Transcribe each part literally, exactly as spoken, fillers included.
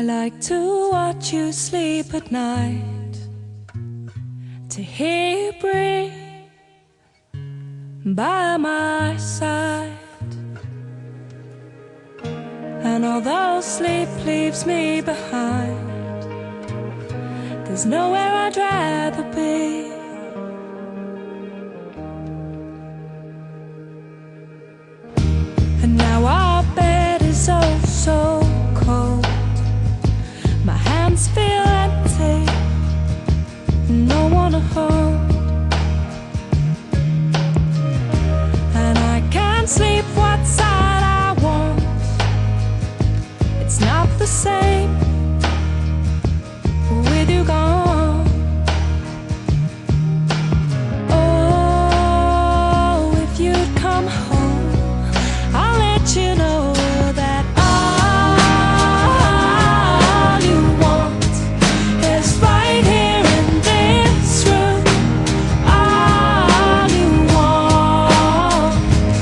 like to watch you sleep at night, to hear you breathe by my side. And although sleep leaves me behind, there's nowhere I'd rather be. And now our bed is oh so cold. My hands feel empty, no one to hold. And I can't sleep what side I want. It's not the same with you gone. Oh, if you'd come home, I'll let you know that all you want is right here in this room. All you want,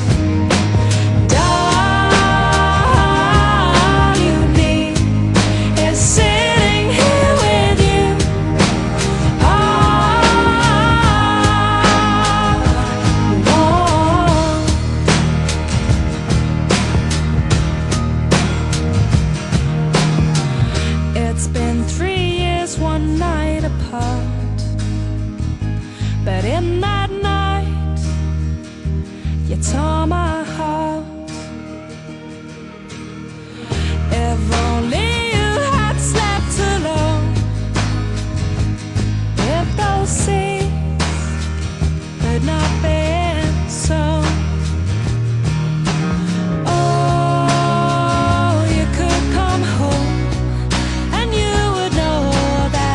all you need is sitting here with you. All you want. It's been three years, one night apart, but in that night you tore my heart. If only you had slept alone, if those seas had not been sown. Oh, you could come home and you would know that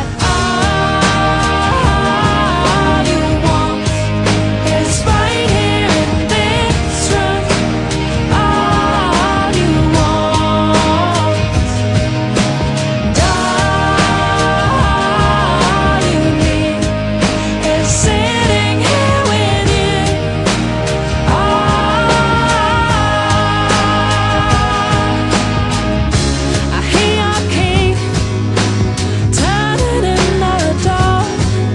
all you want is right here in this room. All you want, all you need is sitting here with you. I hear your key turning in the dark.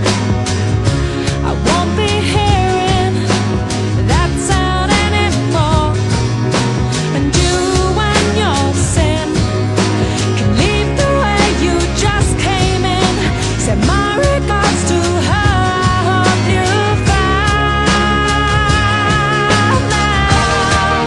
I won't be hearing that sound anymore. And you and your sin can leave the way you just came in. Send my regards to her. I hope you found that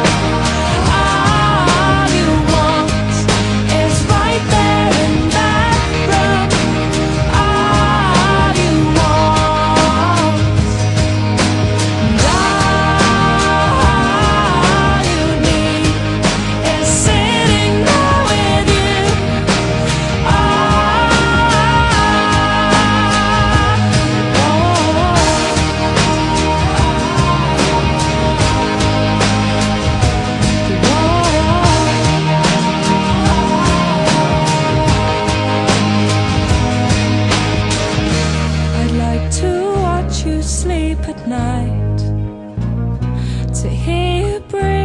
all you want is right there in that room. All you want, all you need is sitting there with you. I'd like to watch you sleep at night, to hear you breathe